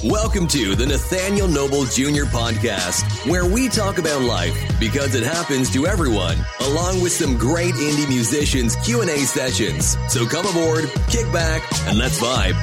Welcome to the Nathaniel Noble Jr. podcast, where we talk about life because it happens to everyone, along with some great indie musicians' Q&A sessions. So come aboard, kick back, and let's vibe.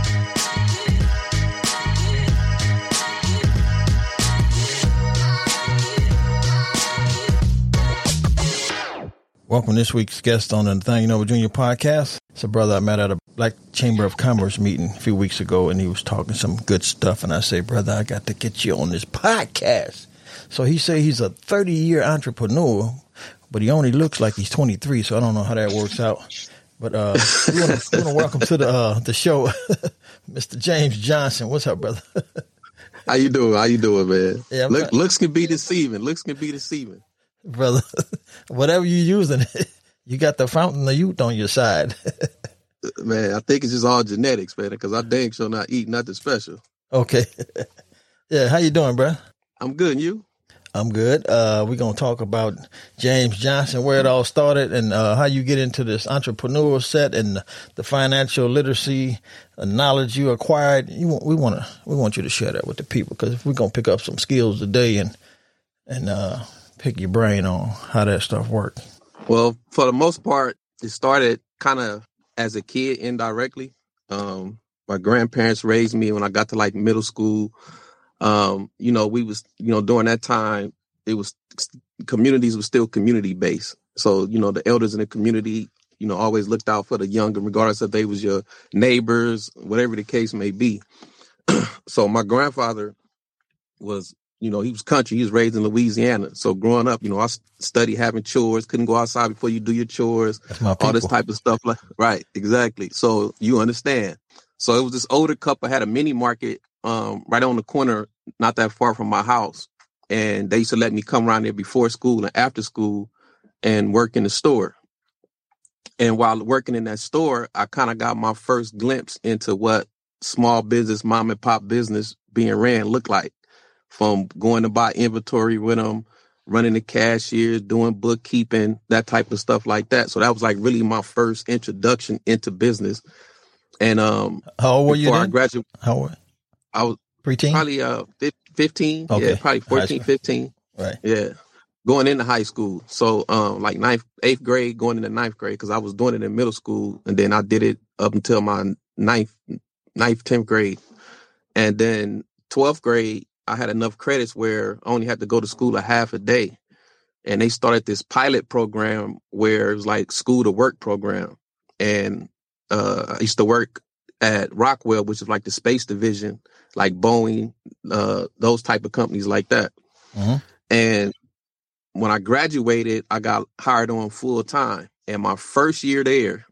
Welcome to this week's guest on the Nathaniel Noble Jr. podcast. It's a brother I met at a Black Chamber of Commerce meeting a few weeks ago, and he was talking some good stuff. And I say, brother, I got to get you on this podcast. So he say he's a 30-year entrepreneur, but he only looks like he's 23. So I don't know how that works out. But we want to welcome to the show, Mr. James Johnson. What's up, brother? How you doing? How you doing, man? Yeah, looks can be deceiving. Looks can be deceiving. Brother, whatever you're using, you got the fountain of youth on your side. Man, I think it's just all genetics, man, because I dang sure not eat nothing special. Okay. Yeah, how you doing, bro? I'm good, and you? I'm good. We're going to talk about James Johnson, where it all started, and how you get into this entrepreneurial set and the financial literacy knowledge you acquired. We want you to share that with the people, because we're going to pick up some skills today and pick your brain on how that stuff worked. Well, for the most part, it started kind of as a kid indirectly. My grandparents raised me when I got to like middle school. We was, during that time, it was communities were still community based. So, the elders in the community, always looked out for the younger, regardless if they was your neighbors, whatever the case may be. So my grandfather was, he was country. He was raised in Louisiana. So growing up, I studied having chores, couldn't go outside before you do your chores, all this type of stuff. Right, exactly. So you understand. So it was this older couple had a mini market right on the corner, not that far from my house. And they used to let me come around there before school and after school and work in the store. And while working in that store, I kind of got my first glimpse into what small business, mom and pop business being ran looked like. From going to buy inventory with them, running the cashiers, doing bookkeeping, that type of stuff like that. So that was like really my first introduction into business. And how old were you then? I graduated, how old? I was preteen? Probably 15. Okay. Yeah, probably 14, 15. Right. Yeah. Going into high school. So like 8th grade, going into 9th grade, because I was doing it in middle school. And then I did it up until my 9th, 10th grade. And then 12th grade, I had enough credits where I only had to go to school a half a day. And they started this pilot program where it was like school to work program. And I used to work at Rockwell, which is like the space division, like Boeing, those type of companies like that. Mm-hmm. And when I graduated, I got hired on full time. And my first year there,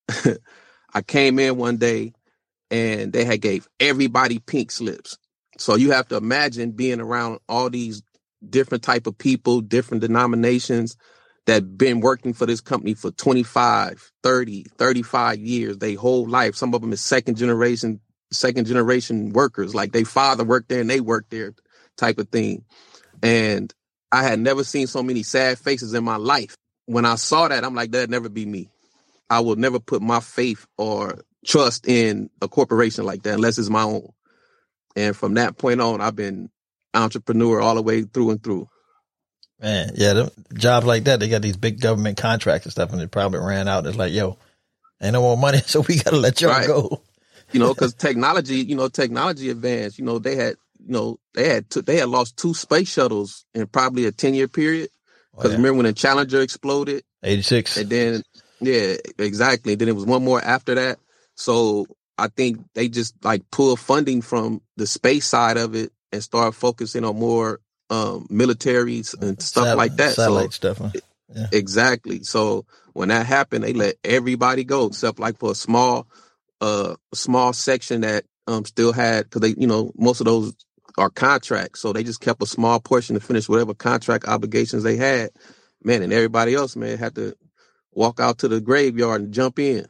I came in one day and they had gave everybody pink slips. So you have to imagine being around all these different type of people, different denominations that been working for this company for 25, 30, 35 years, their whole life. Some of them is second generation workers, like their father worked there and they worked there type of thing. And I had never seen so many sad faces in my life. When I saw that, I'm like, that'd never be me. I will never put my faith or trust in a corporation like that unless it's my own. And from that point on, I've been entrepreneur all the way through and through. Man, yeah, jobs like that, they got these big government contracts and stuff, and it probably ran out. It's like, yo, ain't no more money, so we got to let y'all go. Because technology advanced. They had lost 2 space shuttles in probably a 10-year period. Because remember when the Challenger exploded? 86. And then, yeah, exactly. Then it was one more after that. So I think they just like pull funding from the space side of it and start focusing on more militaries and stuff like that. Satellite stuff. Huh? Yeah. Exactly. So when that happened, they let everybody go except like for a small section that still had, because they, most of those are contracts. So they just kept a small portion to finish whatever contract obligations they had. Man, and everybody else, man, had to walk out to the graveyard and jump in.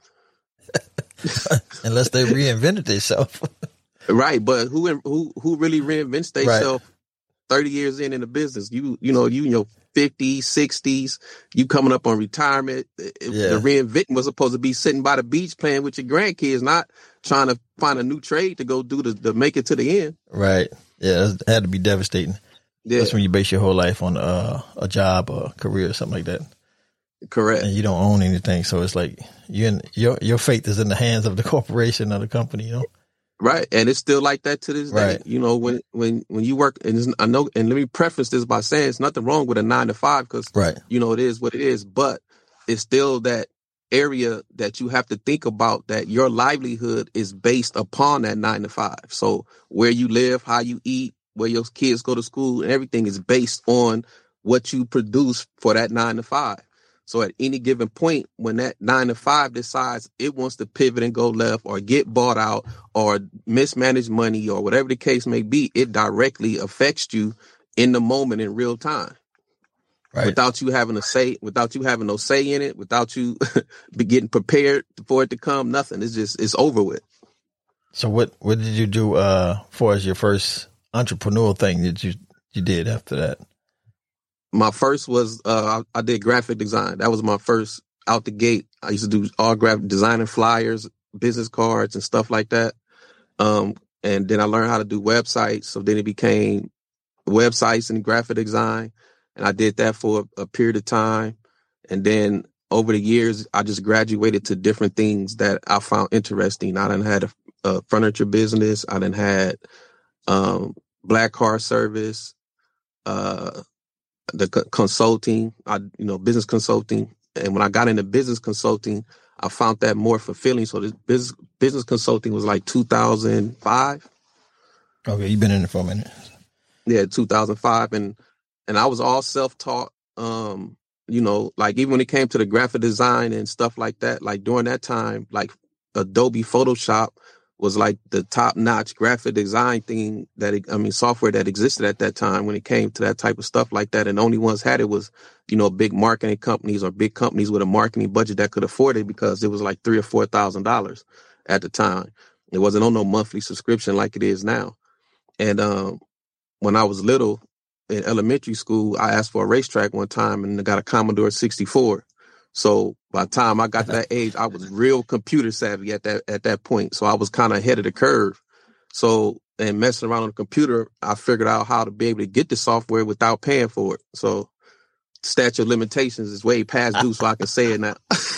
Unless they reinvented themselves. Right, but who really reinvents themselves 30 years in the business. You know, you in your 50s, 60s, you coming up on retirement. The reinventing was supposed to be sitting by the beach playing with your grandkids, not trying to find a new trade to go do to make it to the end. Right. Yeah, it had to be devastating. Yeah. That's when you base your whole life on a job or a career or something like that. Correct. And you don't own anything, so it's like your fate is in the hands of the corporation or the company, you know. Right, and it's still like that to this day. You know, when you work, and I know, and let me preface this by saying it's nothing wrong with a 9 to 5 because you know it is what it is, but it's still that area that you have to think about that your livelihood is based upon that 9 to 5. So where you live, how you eat, where your kids go to school, and everything is based on what you produce for that 9 to 5. So at any given point, when that 9 to 5 decides it wants to pivot and go left or get bought out or mismanage money or whatever the case may be, it directly affects you in the moment in real time. Right. Without you having a say, without you having no say in it, without you be getting prepared for it to come, nothing. It's over with. So what did you do for as your first entrepreneurial thing that you did after that? My first was I did graphic design. That was my first out the gate. I used to do all graphic designing flyers, business cards, and stuff like that. And then I learned how to do websites. So then it became websites and graphic design. And I did that for a period of time. And then over the years, I just graduated to different things that I found interesting. I done had a furniture business. I done had black car service, the consulting, business consulting. And when I got into business consulting, I found that more fulfilling. So this business consulting was like 2005. Okay, you've been in it for a minute. Yeah, 2005. And I was all self-taught, like even when it came to the graphic design and stuff like that, like during that time, like Adobe Photoshop was like the top-notch graphic design thing software that existed at that time when it came to that type of stuff like that. And the only ones had it was, big marketing companies or big companies with a marketing budget that could afford it because it was like $3,000 or $4,000 at the time. It wasn't on no monthly subscription like it is now. And when I was little in elementary school, I asked for a racetrack one time and I got a Commodore 64. So by the time I got to that age, I was real computer savvy at that point. So I was kind of ahead of the curve. So, and messing around on the computer, I figured out how to be able to get the software without paying for it. So statute of limitations is way past due, so I can say it now.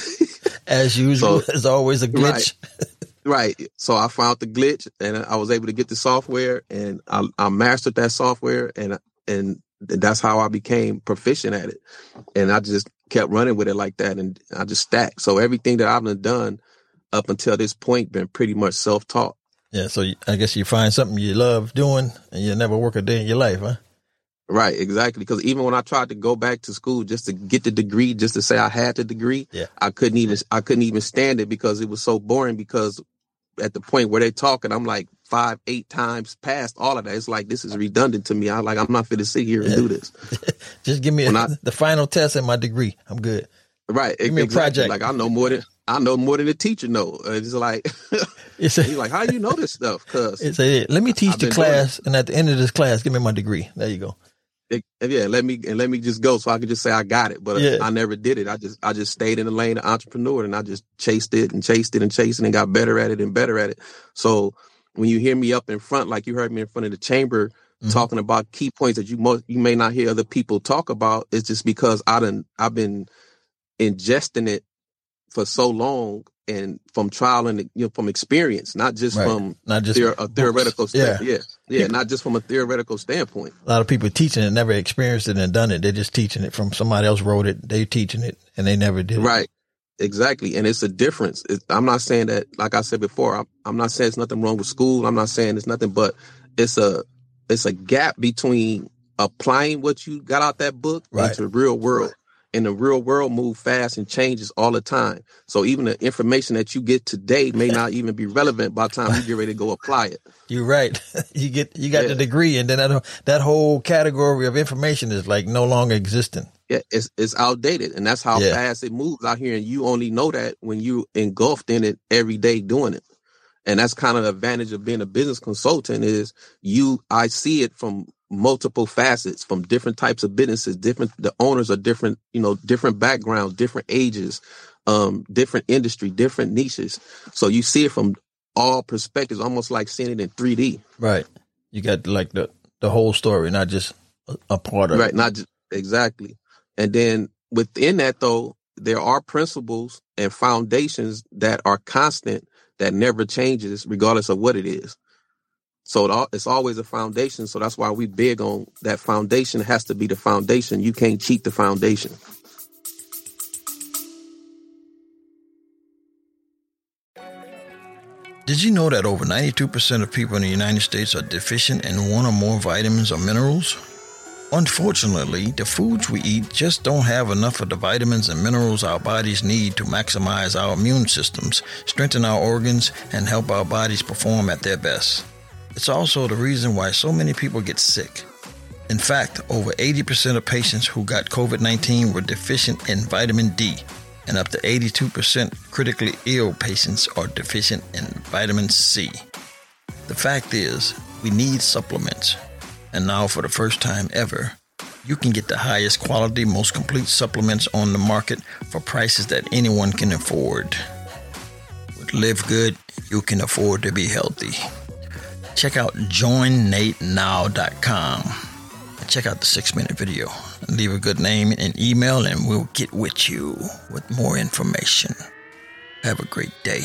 As usual, there's always a glitch. Right. So I found the glitch and I was able to get the software and I mastered that software and that's how I became proficient at it. And I just kept running with it like that and I just stacked. So everything that I've done up until this point been pretty much self-taught. Yeah. So I guess you find something you love doing and you never work a day in your life, huh? Right. Exactly. Because even when I tried to go back to school just to get the degree, just to say I had the degree, I couldn't even stand it because it was so boring because at the point where they talking, I'm like 5-8 times past all of that. It's like, this is redundant to me. I'm not fit to sit here and do this. Just give me the final test and my degree. I'm good. Right. Give me a project. Like I know more than the teacher know. It's like, he's like, how do you know this stuff? Cause let me teach the class. And at the end of this class, give me my degree. There you go. Let me just go so I can just say I got it. But I never did it. I just stayed in the lane of entrepreneur and I just chased it and got better at it and better at it. So when you hear me up in front, like you heard me in front of the chamber talking about key points that you may not hear other people talk about, it's just because I've been ingesting it for so long and from trial and from experience, not just from a theoretical standpoint. Not just from a theoretical standpoint. A lot of people teaching it never experienced it and done it. They're just teaching it from somebody else wrote it. They're teaching it and they never did it. Right. Exactly. And it's a difference. I'm not saying that, like I said before, I'm not saying there's nothing wrong with school. I'm not saying there's nothing, but it's a gap between applying what you got out that book into the real world. And the real world moves fast and changes all the time. So even the information that you get today may not even be relevant by the time you get ready to go apply it. You're right. You got the degree, and then that whole category of information is like no longer existent. Yeah, it's outdated, and that's how fast it moves out here. And you only know that when you engulfed in it every day doing it. And that's kind of the advantage of being a business consultant is I see it from multiple facets, from different types of businesses, the owners are different, different backgrounds, different ages, different industry, different niches. So you see it from all perspectives, almost like seeing it in 3D. Right. You got like the whole story, not just a part of it. Right. Not just, exactly. And then within that, though, there are principles and foundations that are constant, that never changes regardless of what it is. So it's always a foundation. So that's why we big on that foundation has to be the foundation. You can't cheat the foundation. Did you know that over 92% of people in the United States are deficient in one or more vitamins or minerals? Unfortunately, the foods we eat just don't have enough of the vitamins and minerals our bodies need to maximize our immune systems, strengthen our organs, and help our bodies perform at their best. It's also the reason why so many people get sick. In fact, over 80% of patients who got COVID-19 were deficient in vitamin D, and up to 82% critically ill patients are deficient in vitamin C. The fact is, we need supplements. And now, for the first time ever, you can get the highest quality, most complete supplements on the market for prices that anyone can afford. With Live Good, you can afford to be healthy. Check out joinnatenow.com and check out the 6-minute video. And leave a good name and email, and we'll get with you with more information. Have a great day.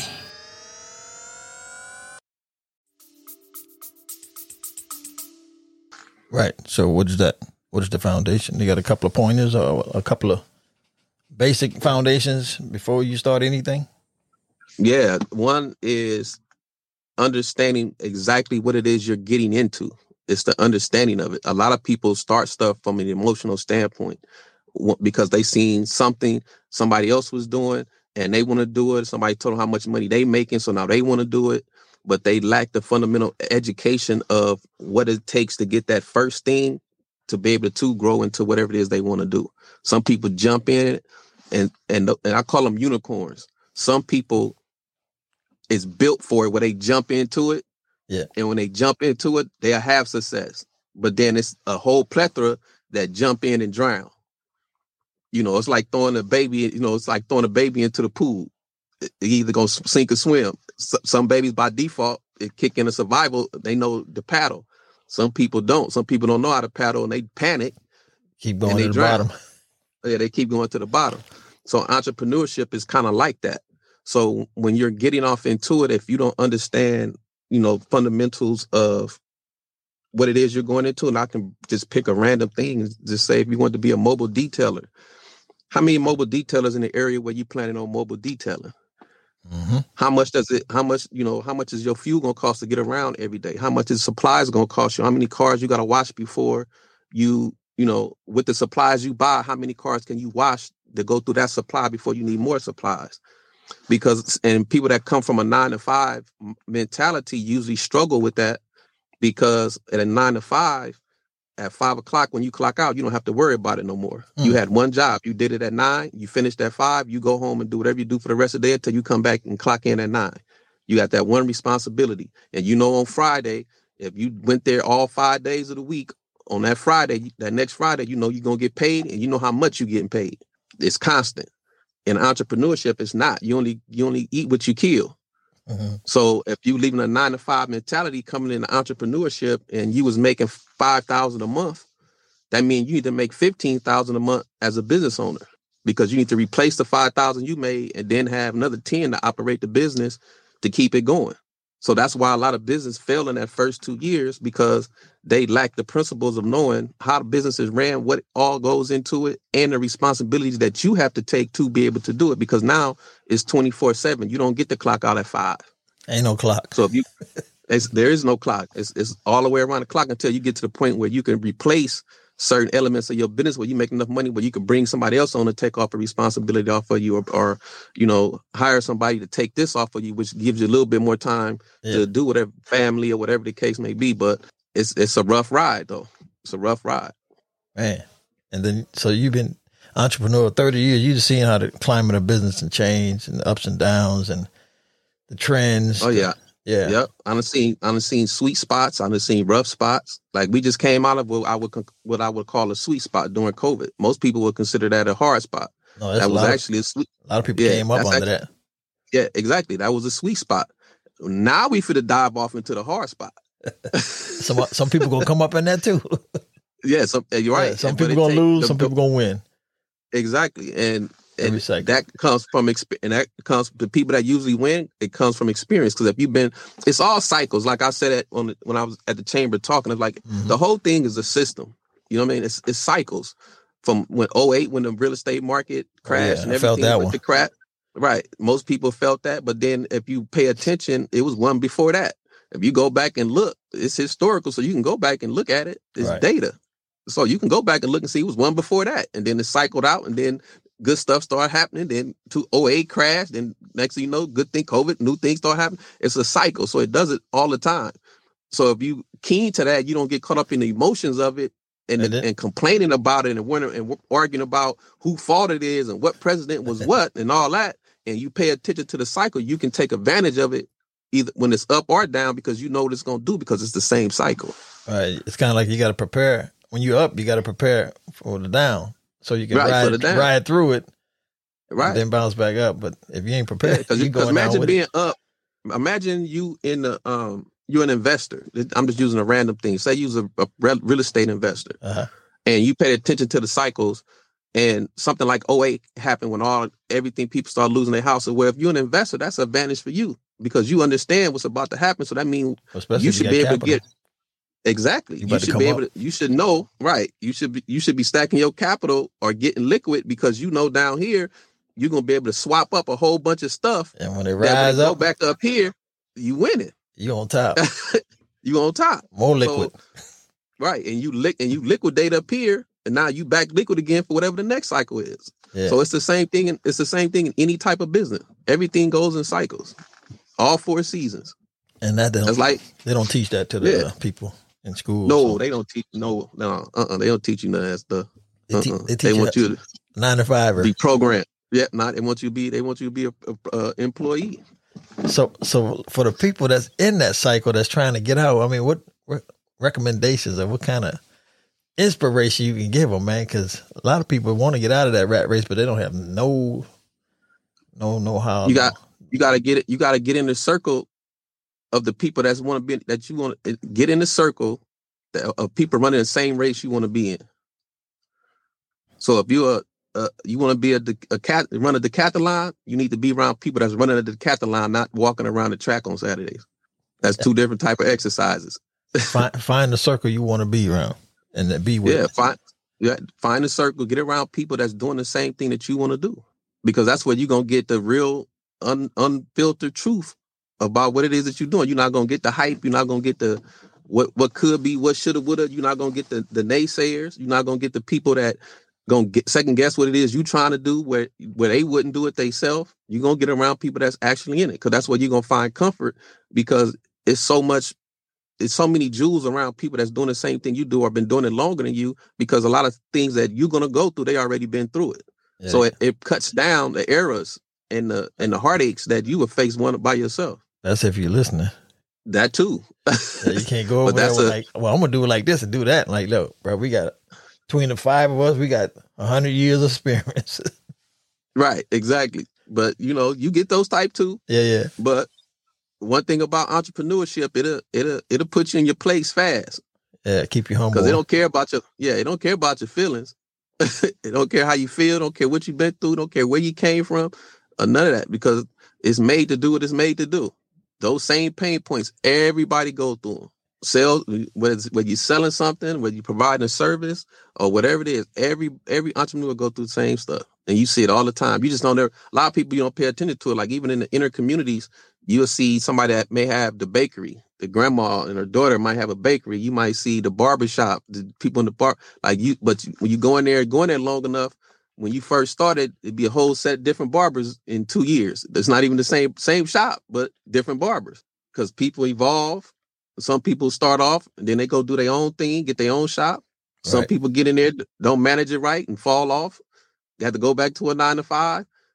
Right. So what is that? What is the foundation? You got a couple of pointers or a couple of basic foundations before you start anything? Yeah. One is understanding exactly what it is you're getting into. It's the understanding of it. A lot of people start stuff from an emotional standpoint because they seen something somebody else was doing and they want to do it. Somebody told them how much money they making, so now they want to do it. But they lack the fundamental education of what it takes to get that first thing to be able to grow into whatever it is they want to do. Some people jump in and I call them unicorns. Some people, it's built for it where they jump into it. Yeah. And when they jump into it, they'll have success. But then it's a whole plethora that jump in and drown. It's like throwing a baby, it's like throwing a baby into the pool. You either gonna sink or swim. Some babies by default, it kick into survival. They know the paddle. Some people don't. Some people don't know how to paddle and they panic. Keep going to the bottom. Yeah, they keep going to the bottom. So entrepreneurship is kind of like that. So when you're getting off into it, if you don't understand, fundamentals of what it is you're going into, and I can just pick a random thing and just say, if you want to be a mobile detailer, how many mobile detailers in the area where you planning on mobile detailing? Mm-hmm. How much is your fuel going to cost to get around every day? How much is supplies going to cost you? How many cars you got to wash before with the supplies you buy, how many cars can you wash to go through that supply before you need more supplies? And people that come from a 9-to-5 mentality usually struggle with that because at a 9-to-5, at 5 o'clock, when you clock out, you don't have to worry about it no more. You had one job. You did it at 9. You finished at 5. You go home and do whatever you do for the rest of the day until you come back and clock in at 9. You got that one responsibility. And on Friday, if you went there all 5 days of the week, on that Friday, that next Friday, you're going to get paid and you know how much you're getting paid. It's constant. In entrepreneurship, it's not. You only eat what you kill. Mm-hmm. So if you leaving a 9-to-5 mentality coming into entrepreneurship and you was making $5,000 a month, that means you need to make $15,000 a month as a business owner because you need to replace the $5,000 you made and then have another 10 to operate the business to keep it going. So that's why a lot of business fail in that first 2 years because they lack the principles of knowing how the business is ran, what all goes into it, and the responsibilities that you have to take to be able to do it. Because now it's 24/7. You don't get the clock out at 5. Ain't no clock. So there is no clock. It's all the way around the clock until you get to the point where you can replace certain elements of your business where you make enough money where you can bring somebody else on to take off a responsibility off of you or hire somebody to take this off of you, which gives you a little bit more time to do whatever, family or whatever the case may be. But it's a rough ride, though. It's a rough ride. Man. And then, so you've been entrepreneur 30 years. You've seen how the climate of business and change and the ups and downs and the trends. Oh, yeah. Yeah. Yep. I done seen sweet spots. I done seen rough spots. Like we just came out of what I would call a sweet spot during COVID. Most people would consider that a hard spot. No, that's That was actually a sweet. A lot of people came up under that. Yeah, exactly. That was a sweet spot. Now we finna dive off into the hard spot. Some people gonna come up in that too. Yeah, you're right. Yeah, some people gonna lose, some people gonna win. Exactly, and that comes from the people that usually win. It comes from experience, because it's all cycles. Like I said when I was at the chamber talking, it's like the whole thing is a system. You know what I mean? It's cycles from when 2008, when the real estate market crashed and everything went to crap. Right, most people felt that, but then if you pay attention, it was one before that. If you go back and look, it's historical, so you can go back and look at it. It's data. So you can go back and look and see it was one before that. And then it cycled out, and then good stuff started happening. Then 2008 crashed, and next thing you know, good thing, COVID, new things start happening. It's a cycle. So it does it all the time. So if you keen to that, you don't get caught up in the emotions of it and complaining about it and arguing about who fault it is and what president was what and all that. And you pay attention to the cycle, you can take advantage of it either when it's up or down, because you know what it's going to do, because it's the same cycle. Right. It's kind of like you got to prepare. When you're up, you got to prepare for the down, so you can ride through it, and then bounce back up. But if you ain't prepared, because imagine being up. Imagine you in the you're an investor. I'm just using a random thing. Say you're a real estate investor, and you pay attention to the cycles. And something like 2008 happened when everything people start losing their houses. Where if you're an investor, that's an advantage for you, because you understand what's about to happen. So that means you should be able to get. Exactly. You should be able to, you should know, right. You should be stacking your capital or getting liquid, because you know down here, you're going to be able to swap up a whole bunch of stuff. And when it rise up, go back up here, you win it. You on top. You on top. More liquid. So, right. And you liquidate up here, and now you back liquid again for whatever the next cycle is. Yeah. So it's the same thing. It's the same thing in any type of business. Everything goes in cycles, all 4 seasons. And they don't teach that to the people in school. No, they don't teach. They don't teach you none of that stuff. They want you to 9 to 5 be programmed. Yeah, they want you to be a employee. So for the people that's in that cycle that's trying to get out, I mean, what recommendations or what kind of inspiration you can give them, man? Because a lot of people want to get out of that rat race, but they don't have no how. You got to get it. You got to get in the circle of the people that you want to get in the circle of people running the same race you want to be in. So if you want to be run a decathlon, you need to be around people that's running a decathlon, not walking around the track on Saturdays. That's 2 different type of exercises. Find the circle you want to be around and be with. Find a circle. Get around people that's doing the same thing that you want to do, because that's where you're gonna get the real unfiltered truth about what it is that you're doing. You're not going to get the hype. You're not going to get the what could be, what shoulda, woulda. You're not going to get the naysayers. You're not going to get the people that going to second guess what it is you trying to do where they wouldn't do it themselves. You're going to get around people that's actually in it, because that's where you're going to find comfort, because it's so many jewels around people that's doing the same thing you do or been doing it longer than you, because a lot of things that you're going to go through, they already been through it. Yeah. So it cuts down the errors and the heartaches that you would face one by yourself. That's if you're listening. That too. Yeah, you can't go over there with I'm going to do it like this and do that. Like, look, bro, we got, between the 5 of us, we got 100 years of experience. Right, exactly. But, you get those type too. Yeah. But one thing about entrepreneurship, it'll put you in your place fast. Yeah, keep you humble. Because they don't care about your feelings. They don't care how you feel. Don't care what you've been through. Don't care where you came from. Or none of that, because it's made to do what it's made to do. Those same pain points, everybody goes through them. Sales, whether you're selling something, whether you're providing a service, or whatever it is, every entrepreneur go through the same stuff. And you see it all the time. You just don't know. A lot of people, you don't pay attention to it. Like even in the inner communities, you'll see somebody that may have the bakery. The grandma and her daughter might have a bakery. You might see the barbershop, the people in the bar. But when you go in there long enough, when you first started, it'd be a whole set of different barbers in 2 years. It's not even the same shop, but different barbers, because people evolve. Some people start off and then they go do their own thing, get their own shop. Some people get in there, don't manage it right and fall off. They have to go back to a 9 to 5.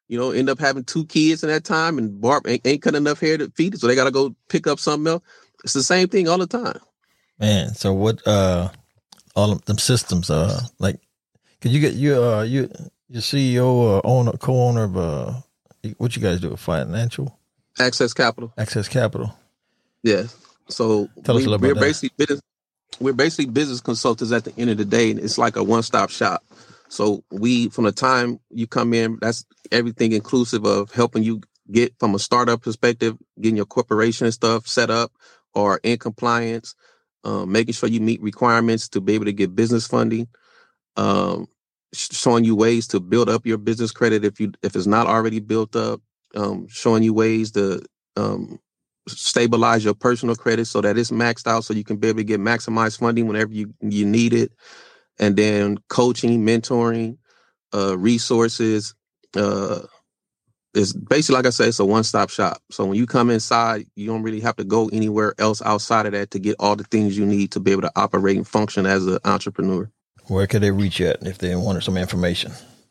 end up having 2 kids in that time, and Barb ain't cut enough hair to feed it, so they got to go pick up something else. It's the same thing all the time. Man, so what? All of them systems, like, could you get your CEO or owner, co-owner of what you guys do? Financial Access Capital. Access Capital. Yeah. So tell us a little we're about that. We're basically business consultants at the end of the day, and it's like a one-stop shop. So from the time you come in, that's everything inclusive of helping you get from a startup perspective, getting your corporation and stuff set up or in compliance, making sure you meet requirements to be able to get business funding, showing you ways to build up your business credit if it's not already built up, showing you ways to stabilize your personal credit so that it's maxed out so you can be able to get maximized funding whenever you need it. And then coaching, mentoring, resources. It's basically, like I said, it's a one-stop shop. So when you come inside, you don't really have to go anywhere else outside of that to get all the things you need to be able to operate and function as an entrepreneur. Where could they reach at if they wanted some information?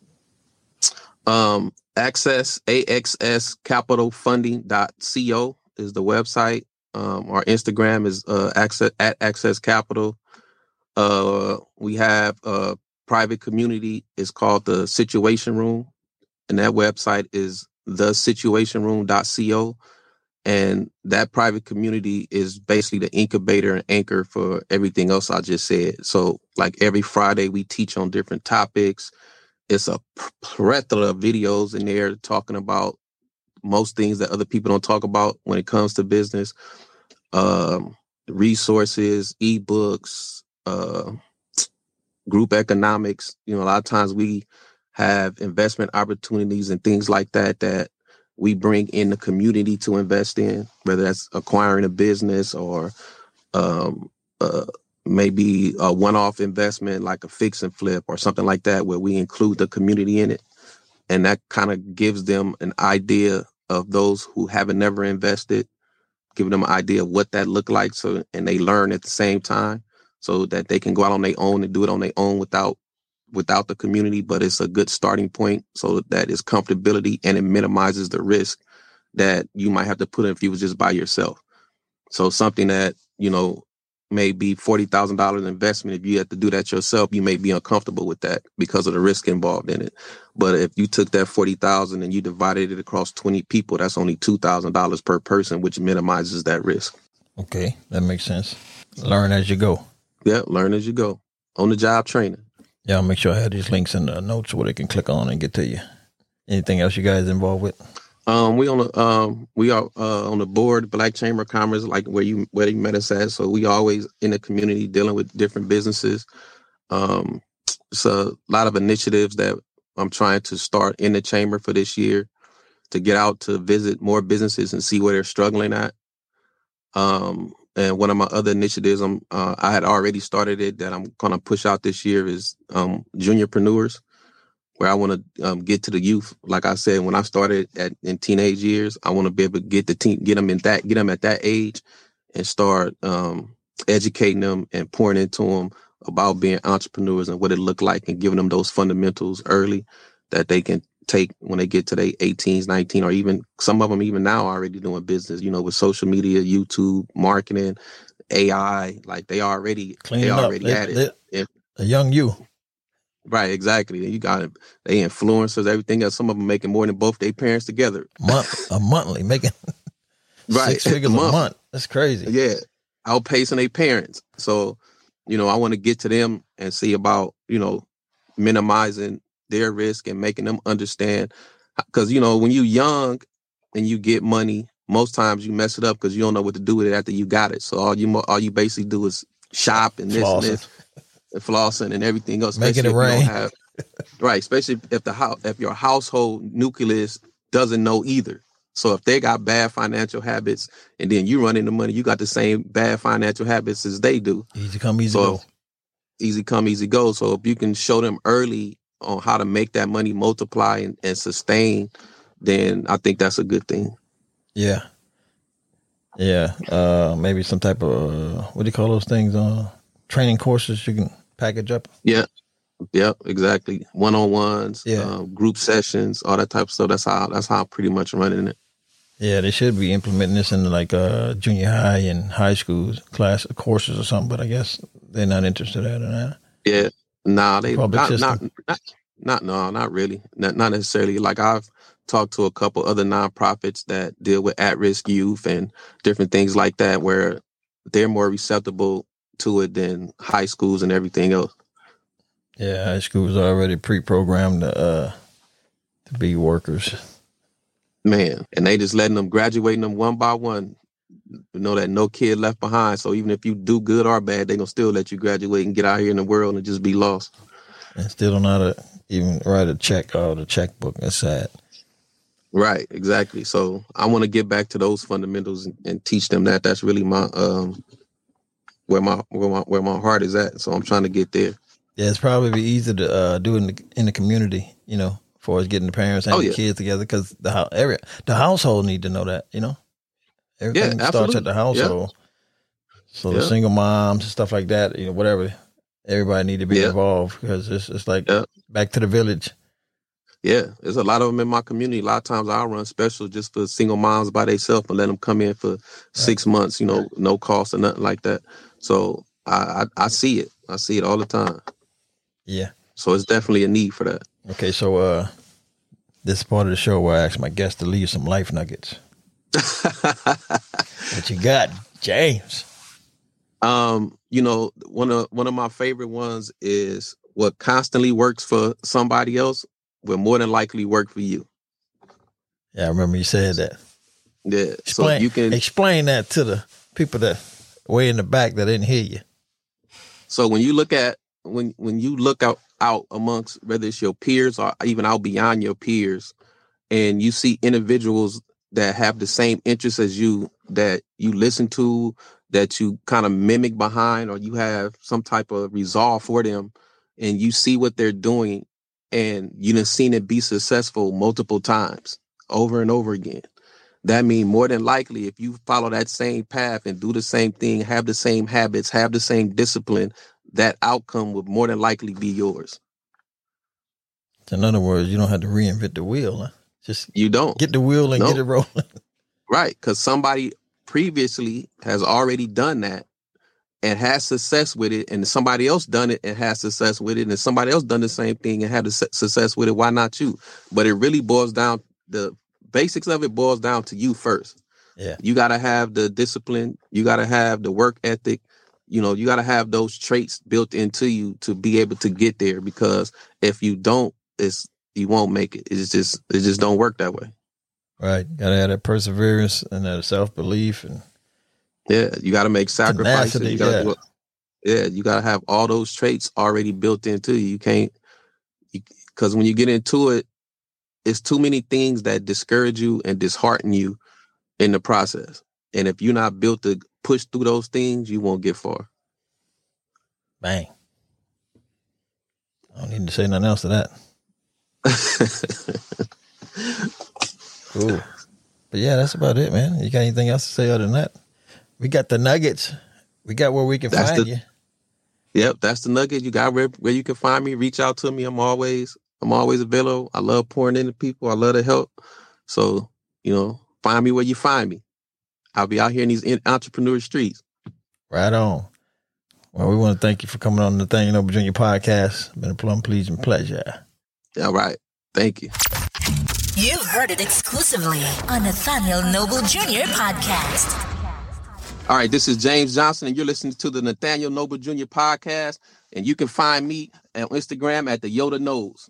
AXScapitalfunding.co is the website. Our Instagram is @Access Capital. We have a private community. It's called the Situation Room, and that website is thesituationroom.co. And that private community is basically the incubator and anchor for everything else I just said. So like every Friday we teach on different topics. It's a plethora of videos in there talking about most things that other people don't talk about when it comes to business. Resources, ebooks, group economics. A lot of times we have investment opportunities and things like that we bring in the community to invest in, whether that's acquiring a business or maybe a one-off investment like a fix and flip or something like that, where we include the community in it. And that kind of gives them an idea of those who haven't never invested, giving them an idea of what that looked like. And they learn at the same time so that they can go out on their own and do it on their own without the community. But it's a good starting point so that it's comfortability and it minimizes the risk that you might have to put in if you was just by yourself. So something that, may be $40,000 investment. If you have to do that yourself, you may be uncomfortable with that because of the risk involved in it. But if you took that $40,000 and you divided it across 20 people, that's only $2,000 per person, which minimizes that risk. Okay, that makes sense. Learn as you go. Yeah, learn as you go. On the job training. Yeah, I'll make sure I have these links in the notes where they can click on and get to you. Anything else you guys involved with? We are on the board, Black Chamber of Commerce, like where you met us at. So we always in the community dealing with different businesses. It's a lot of initiatives that I'm trying to start in the chamber for this year to get out to visit more businesses and see where they're struggling at. And one of my other initiatives, I had already started it that I'm going to push out this year is Juniorpreneurs, where I want to get to the youth. Like I said, when I started in teenage years, I want to be able to get them at that age and start educating them and pouring into them about being entrepreneurs and what it looked like and giving them those fundamentals early that they can take when they get to their 18s, 19, or even some of them even now already doing business, with social media, YouTube, marketing, AI, like they already at it. A young you. Right, exactly. You got they influencers, everything else. Some of them making more than both their parents together. Monthly making right 6 figures a month. That's crazy. Yeah, outpacing their parents. So, I want to get to them and see about minimizing their risk and making them understand. Because when you're young and you get money, most times you mess it up because you don't know what to do with it after you got it. So all you basically do is shop and this and this. Flossing and everything else, making it rain. Right, especially if your household nucleus doesn't know either. So if they got bad financial habits and then you run into money, you got the same bad financial habits as they do. Easy come, easy go. Easy come, easy go. So if you can show them early on how to make that money multiply and sustain, then I think that's a good thing. Yeah. Maybe some type of what do you call those things? Training courses you can package up. Yeah. Yep, exactly. One-on-ones, Yeah. group sessions, all that type of stuff. That's how I'm pretty much running it. Yeah, they should be implementing this in like junior high and high schools courses or something, but I guess they're not interested in that. Yeah, nah, they Public not system. not really, not necessarily. Like I've talked to a couple other nonprofits that deal with at-risk youth and different things like that, where they're more receptive to it than high schools and everything else. Yeah, high schools are already pre-programmed to be workers. Man, and they just letting them, graduating them one by one. You know that no kid left behind. So even if you do good or bad, they're going to still let you graduate and get out here in the world and just be lost. And still don't know how to even write a check or the checkbook. That's sad. Right, exactly. So I want to get back to those fundamentals and teach them that. That's really my where my heart is at. So I'm trying to get there. Yeah, it's probably easy to do in the community, you know, as far as getting the parents and the kids together, because the household need to know that, you know. Everything starts at the household. Yeah. So the single moms and stuff like that, you know, whatever, everybody need to be involved, because it's like back to the village. Yeah, there's a lot of them in my community. A lot of times I'll run special just for single moms by themselves and let them come in for 6 months, you know, no cost or nothing like that. So I see it. I see it all the time. Yeah. So it's definitely a need for that. Okay, so this is part of the show where I ask my guests to leave some life nuggets. What you got, James? You know, one of my favorite ones is, what constantly works for somebody else will more than likely work for you. Yeah, I remember you said that. Yeah. So you can explain that to the people that way in the back that didn't hear you. So when you look at when you look out amongst, whether it's your peers or even out beyond your peers, and you see individuals that have the same interests as you, that you listen to, that you kind of mimic behind, or you have some type of resolve for them, and you see what they're doing, and you've seen it be successful multiple times over and over again. That means more than likely, if you follow that same path and do the same thing, have the same habits, have the same discipline, that outcome would more than likely be yours. In other words, you don't have to reinvent the wheel. Huh? You don't get the wheel and get it rolling. Right. Because somebody previously has already done that and has success with it, and somebody else done it and has success with it, and somebody else done the same thing and had success with it. Why not you? But it really boils down, the basics of it boils down to you first. Yeah. You got to have the discipline. You got to have the work ethic. You know, you got to have those traits built into you to be able to get there, because if you don't, you won't make it. It just don't work that way. Right. Got to have that perseverance and that self-belief. And you got to make sacrifices. You got to have all those traits already built into you. You can't, because when you get into it, it's too many things that discourage you and dishearten you in the process. And if you're not built to push through those things, you won't get far. Bang. I don't need to say nothing else to that. Cool. But yeah, that's about it, man. You got anything else to say other than that? We got the nuggets. We got where we can find you. Yep, that's the nugget. You got where you can find me. Reach out to me. I'm always available. I love pouring into people. I love to help. So, find me where you find me. I'll be out here in these entrepreneur streets. Right on. Well, we want to thank you for coming on the Nathaniel Noble Jr. podcast. It's been a plum pleasing pleasure. All right. Thank you. You've heard it exclusively on Nathaniel Noble Jr. podcast. All right, this is James Johnson, and you're listening to the Nathaniel Noble Jr. podcast, and you can find me on Instagram at the Yoda Knows.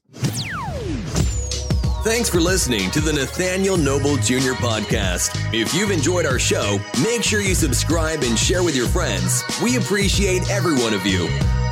Thanks for listening to the Nathaniel Noble Jr. podcast. If you've enjoyed our show, make sure you subscribe and share with your friends. We appreciate every one of you.